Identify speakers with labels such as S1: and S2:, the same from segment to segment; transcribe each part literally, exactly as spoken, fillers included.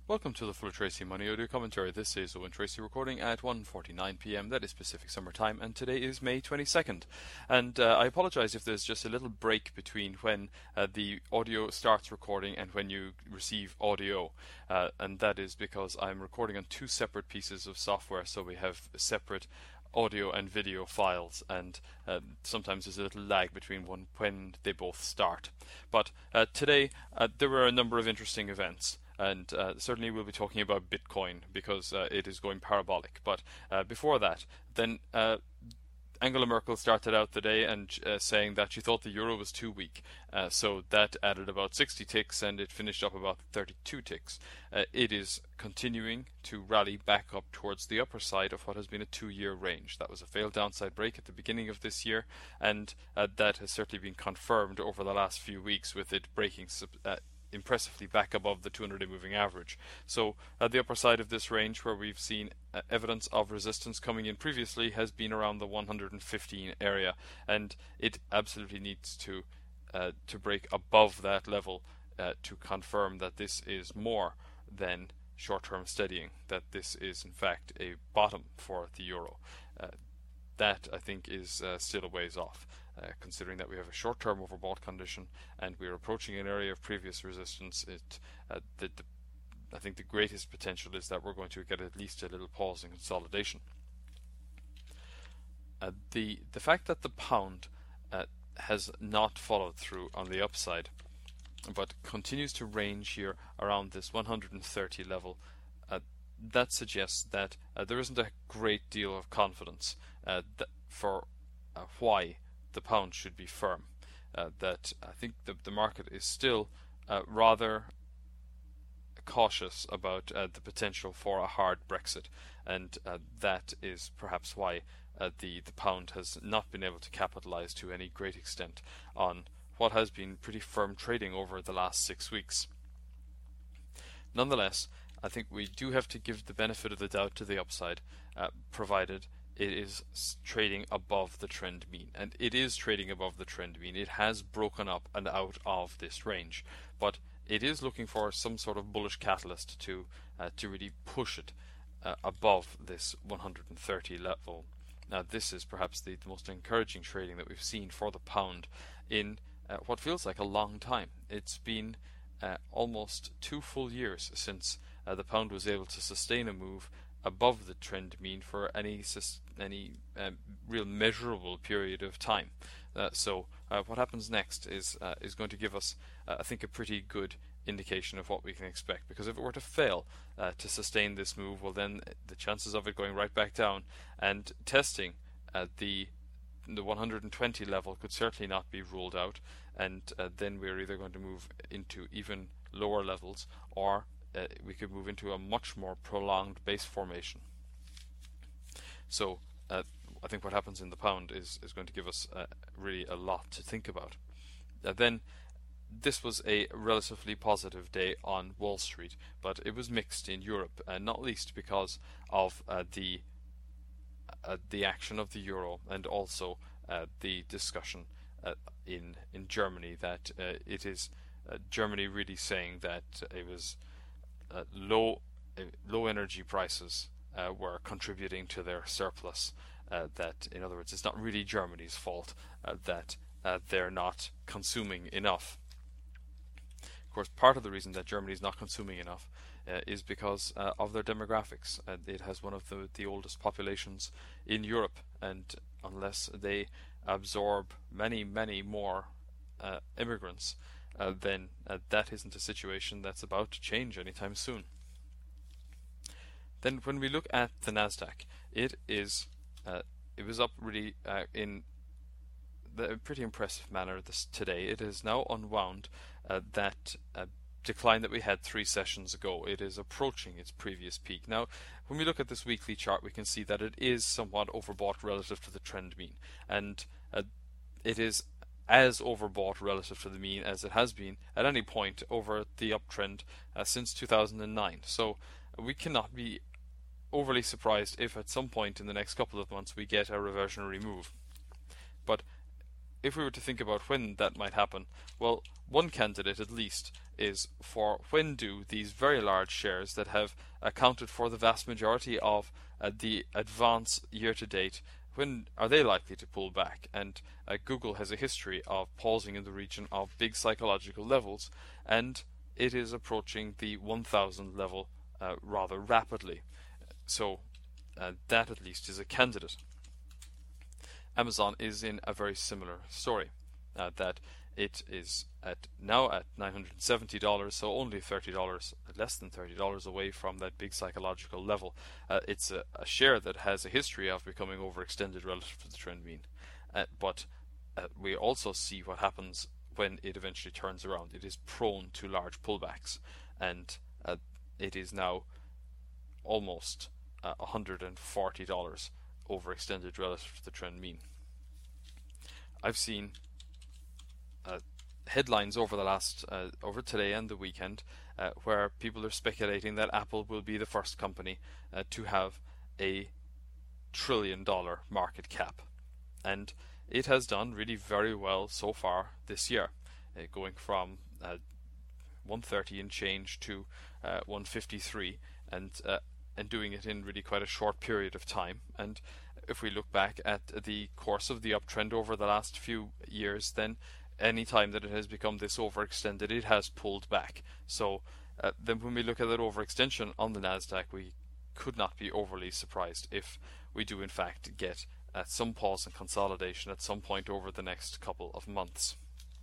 S1: Welcome to the Full Tracy Money Audio Commentary. This is Owen Tracy recording at one forty-nine p m. That is Pacific Summer Time, and today is May twenty-second. And uh, I apologize if there's just a little break between when uh, the audio starts recording and when you receive audio. Uh, and that is because I'm recording on two separate pieces of software, so we have separate audio and video files, and uh, sometimes there's a little lag between one when they both start. But uh, today uh, there were a number of interesting events. And uh, certainly we'll be talking about Bitcoin because uh, it is going parabolic. But uh, before that, then uh, Angela Merkel started out the day and uh, saying that she thought the euro was too weak. Uh, so that added about sixty ticks, and it finished up about thirty-two ticks. Uh, it is continuing to rally back up towards the upper side of what has been a two-year range. That was a failed downside break at the beginning of this year, and uh, that has certainly been confirmed over the last few weeks with it breaking uh, impressively back above the two hundred day moving average. So at the upper side of this range, where we've seen uh, evidence of resistance coming in previously, has been around the one hundred fifteen area, and it absolutely needs to uh, to break above that level uh, to confirm that this is more than short-term steadying, that this is in fact a bottom for the euro. Uh, that I think is uh, still a ways off. Uh, considering that we have a short-term overbought condition and we're approaching an area of previous resistance, it uh, the, the, I think the greatest potential is that we're going to get at least a little pause in consolidation. Uh, the the fact that the pound uh, has not followed through on the upside, but continues to range here around this one hundred thirty level, uh, that suggests that uh, there isn't a great deal of confidence uh, that for uh, why the pound should be firm. Uh, that I think the, the market is still uh, rather cautious about uh, the potential for a hard Brexit, and uh, that is perhaps why uh, the, the pound has not been able to capitalize to any great extent on what has been pretty firm trading over the last six weeks. Nonetheless, I think we do have to give the benefit of the doubt to the upside, uh, provided it is trading above the trend mean, and it is trading above the trend mean. It has broken up and out of this range, but it is looking for some sort of bullish catalyst to uh, to really push it uh, above this one hundred thirty level. Now, this is perhaps the, the most encouraging trading that we've seen for the pound in uh, what feels like a long time. It's been uh, almost two full years since uh, the pound was able to sustain a move above the trend mean for any any um, real measurable period of time. Uh, so uh, what happens next is uh, is going to give us, uh, I think, a pretty good indication of what we can expect. Because if it were to fail uh, to sustain this move, well, then the chances of it going right back down and testing uh, the the one hundred twenty level could certainly not be ruled out, and uh, then we're either going to move into even lower levels, or Uh, we could move into a much more prolonged base formation. So uh, I think what happens in the pound is, is going to give us uh, really a lot to think about. Uh, then this was a relatively positive day on Wall Street, but it was mixed in Europe, uh, not least because of uh, the uh, the action of the euro, and also uh, the discussion uh, in in Germany that uh, it is uh, Germany really saying that it was Uh, low uh, low energy prices uh, were contributing to their surplus. Uh, that, in other words, it's not really Germany's fault uh, that uh, they're not consuming enough. Of course, part of the reason that Germany is not consuming enough uh, is because uh, of their demographics. Uh, it has one of the, the oldest populations in Europe, and unless they absorb many, many more uh, immigrants, Uh, then uh, that isn't a situation that's about to change anytime soon. Then when we look at the Nasdaq, it is uh, it was up really uh, in the pretty impressive manner this today. It has now unwound uh, that uh, decline that we had three sessions ago. It is approaching its previous peak. Now, when we look at this weekly chart, we can see that it is somewhat overbought relative to the trend mean, and uh, it is as overbought relative to the mean as it has been at any point over the uptrend uh, since two thousand nine. So we cannot be overly surprised if at some point in the next couple of months we get a reversionary move. But if we were to think about when that might happen, well, one candidate at least is for when do these very large shares that have accounted for the vast majority of uh, the advance year to date, when are they likely to pull back? And uh, Google has a history of pausing in the region of big psychological levels, and it is approaching the one thousand level uh, rather rapidly. So uh, that at least is a candidate. Amazon is in a very similar story, uh, that it is at now at nine hundred seventy dollars, so only thirty dollars, less than thirty dollars away from that big psychological level. Uh, it's a, a share that has a history of becoming overextended relative to the trend mean, uh, but uh, we also see what happens when it eventually turns around. It is prone to large pullbacks, and uh, it is now almost uh, one hundred forty dollars overextended relative to the trend mean. I've seen uh, headlines over the last uh, over today and the weekend uh, where people are speculating that Apple will be the first company uh, to have a trillion dollar market cap, and it has done really very well so far this year, uh, going from uh, one thirty and change to uh, one fifty-three, and uh, and doing it in really quite a short period of time. And if we look back at the course of the uptrend over the last few years, then any time that it has become this overextended, it has pulled back. So uh, then when we look at that overextension on the Nasdaq, we could not be overly surprised if we do in fact get uh, some pause and consolidation at some point over the next couple of months.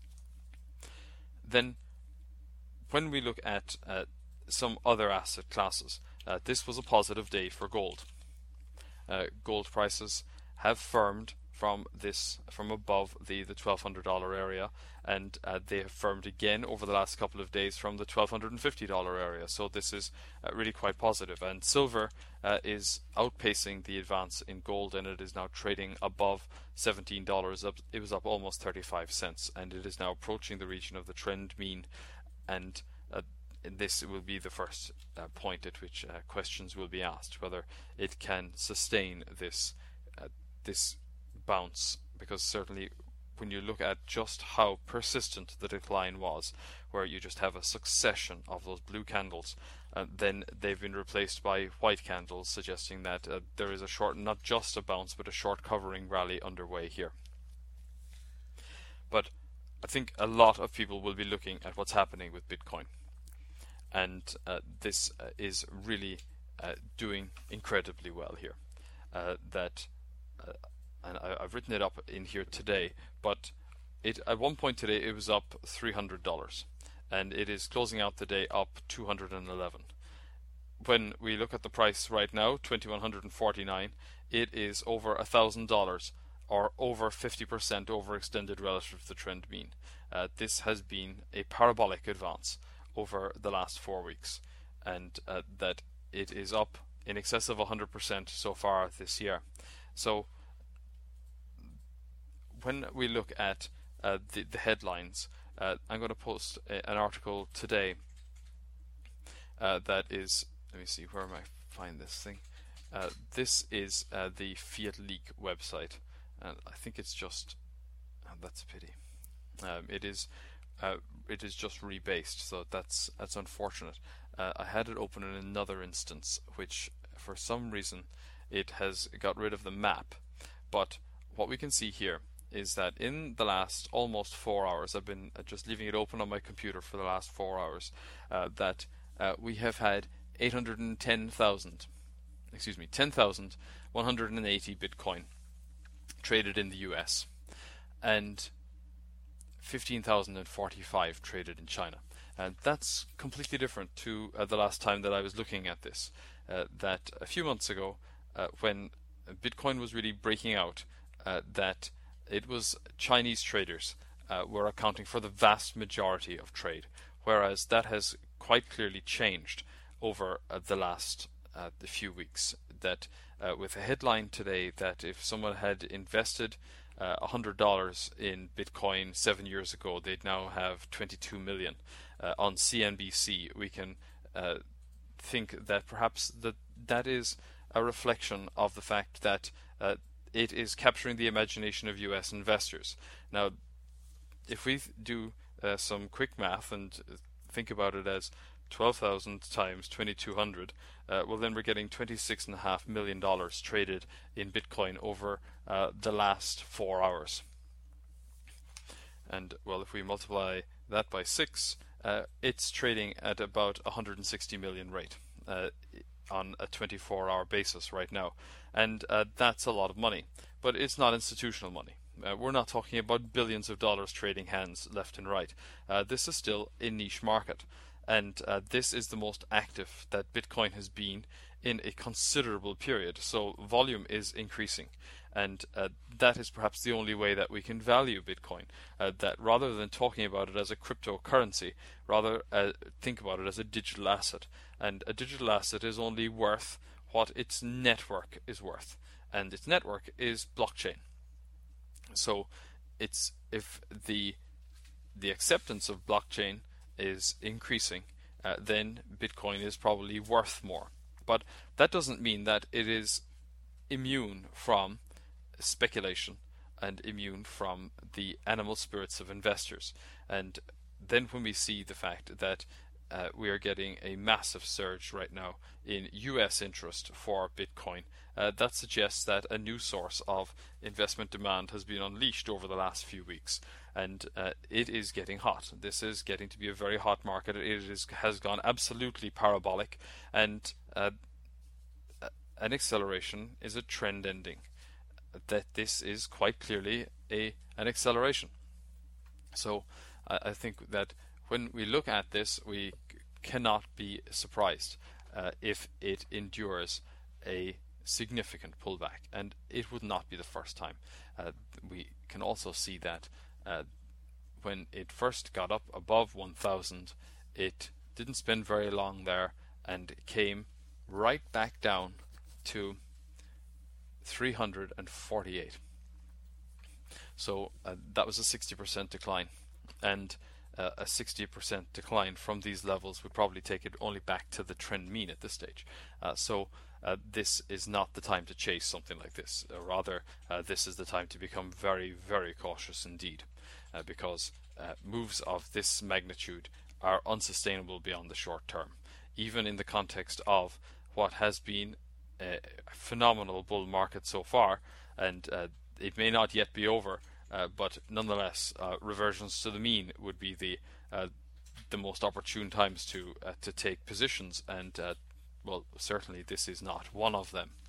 S1: Then when we look at uh, some other asset classes, uh, this was a positive day for gold. Uh, gold prices have firmed from this from above the the twelve hundred dollar area, and uh, they have firmed again over the last couple of days from the twelve fifty dollar area. So this is uh, really quite positive. And silver uh, is outpacing the advance in gold, and it is now trading above seventeen dollars. Up, it was up almost thirty-five cents, and it is now approaching the region of the trend mean. And uh, this will be the first uh, point at which uh, questions will be asked, whether it can sustain this uh, this bounce, because certainly when you look at just how persistent the decline was, where you just have a succession of those blue candles, uh, then they've been replaced by white candles, suggesting that uh, there is a short, not just a bounce, but a short covering rally underway here. But I think a lot of people will be looking at what's happening with Bitcoin, and uh, this uh, is really uh, doing incredibly well here. Uh, that uh, and I, I've written it up in here today, but it at one point today it was up three hundred dollars, and it is closing out the day up two hundred eleven. When we look at the price right now, twenty-one forty-nine, it is over a thousand dollars, or over fifty percent overextended relative to the trend mean. Uh, this has been a parabolic advance over the last four weeks, and uh, that it is up in excess of one hundred percent so far this year. So when we look at uh, the, the headlines, uh, I'm going to post a, an article today uh, that is, let me see, where am I find this thing? Uh, this is uh, the Fiat Leak website, and I think it's just, oh, that's a pity. Um, it is uh, it is just rebased, so that's that's unfortunate. Uh, I had it open in another instance, which for some reason it has got rid of the map. But what we can see here is that in the last almost four hours, I've been just leaving it open on my computer for the last four hours, uh, that uh, we have had eight hundred ten thousand, excuse me, ten thousand one hundred eighty Bitcoin traded in the U S, and fifteen thousand forty-five traded in China. And that's completely different to uh, the last time that I was looking at this. Uh, that a few months ago, uh, when Bitcoin was really breaking out, uh, that it was Chinese traders uh, were accounting for the vast majority of trade, whereas that has quite clearly changed over uh, the last uh, the few weeks. That uh, with a headline today that if someone had invested uh, one hundred dollars in Bitcoin seven years ago, they'd now have twenty-two million. Uh, on C N B C, we can uh, think that perhaps that that is a reflection of the fact that uh, it is capturing the imagination of U S investors. Now, if we do uh, some quick math and think about it as twelve thousand times twenty-two hundred, uh, well then we're getting twenty-six point five million dollars traded in Bitcoin over uh, the last four hours. And well, if we multiply that by six, uh, it's trading at about one hundred sixty million rate uh, on a twenty-four hour basis right now. And uh, that's a lot of money, but it's not institutional money. Uh, we're not talking about billions of dollars trading hands left and right. Uh, this is still a niche market. And uh, this is the most active that Bitcoin has been in a considerable period. So volume is increasing. And uh, that is perhaps the only way that we can value Bitcoin. Uh, that rather than talking about it as a cryptocurrency, rather uh, think about it as a digital asset. And a digital asset is only worth what its network is worth. And its network is blockchain. So it's if the the acceptance of blockchain is increasing, uh, then Bitcoin is probably worth more. But that doesn't mean that it is immune from speculation and immune from the animal spirits of investors. And then when we see the fact that uh, we are getting a massive surge right now in U S interest for Bitcoin, uh, that suggests that a new source of investment demand has been unleashed over the last few weeks. And uh, it is getting hot. This is getting to be a very hot market. It is has gone absolutely parabolic, and uh, an acceleration is a trend ending. That this is quite clearly a an acceleration. So uh, I think that when we look at this, we c- cannot be surprised uh, if it endures a significant pullback, and it would not be the first time. Uh, we can also see that Uh, when it first got up above one thousand, it didn't spend very long there and came right back down to three hundred forty-eight. So uh, that was a sixty percent decline, and uh, a sixty percent decline from these levels would probably take it only back to the trend mean at this stage. Uh, so Uh, this is not the time to chase something like this. Uh, rather, uh, this is the time to become very, very cautious indeed, uh, because uh, moves of this magnitude are unsustainable beyond the short term, even in the context of what has been a phenomenal bull market so far, and uh, it may not yet be over, uh, but nonetheless, uh, reversions to the mean would be the uh, the most opportune times to uh, to take positions, and uh, well, certainly this is not one of them.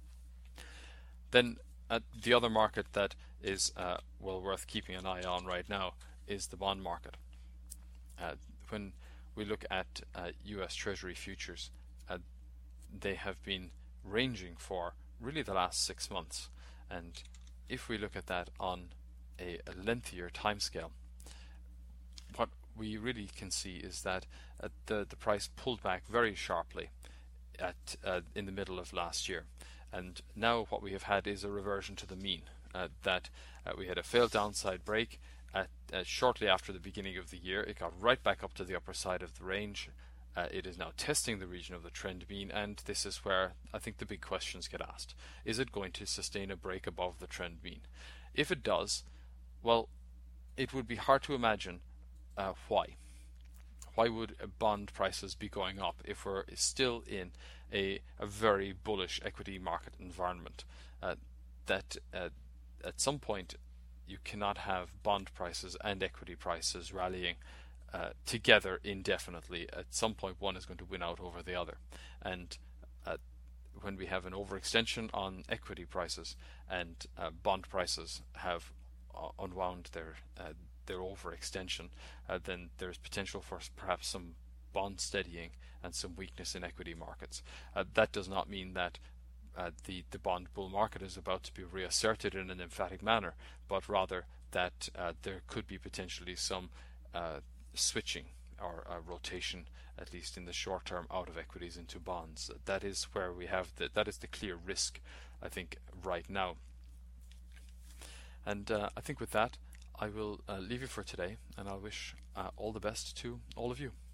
S1: Then uh, the other market that is uh, well worth keeping an eye on right now is the bond market. Uh, when we look at uh, U S Treasury futures, uh, they have been ranging for really the last six months. And if we look at that on a, a lengthier timescale, what we really can see is that uh, the, the price pulled back very sharply at uh, in the middle of last year, and now what we have had is a reversion to the mean. Uh, that uh, we had a failed downside break at uh, shortly after the beginning of the year. It got right back up to the upper side of the range. Uh, it is now testing the region of the trend mean, and this is where I think the big questions get asked. Is it going to sustain a break above the trend mean? If it does, well, it would be hard to imagine uh, why. Why would bond prices be going up if we're still in a, a very bullish equity market environment? Uh, that uh, at some point you cannot have bond prices and equity prices rallying uh, together indefinitely. At some point one is going to win out over the other. And uh, when we have an overextension on equity prices and uh, bond prices have uh, unwound their uh, their overextension, uh, then there's potential for perhaps some bond steadying and some weakness in equity markets. Uh, that does not mean that uh, the, the bond bull market is about to be reasserted in an emphatic manner, but rather that uh, there could be potentially some uh, switching or uh, rotation, at least in the short term, out of equities into bonds. That is where we have the, that is the clear risk, I think, right now. And uh, I think with that, I will uh, leave you for today, and I wish uh, all the best to all of you.